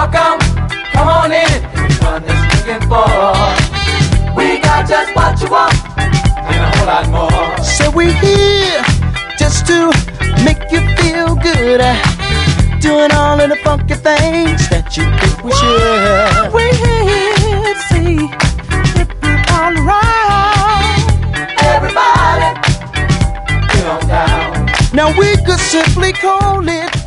welcome. Come on in, everyone that's looking for. We got just what you want and a whole lot more. So we're here just to make you feel good, doing all of the funky things that you think we should. We're here to see if you're all around. Everybody, get on down. Now we could simply call it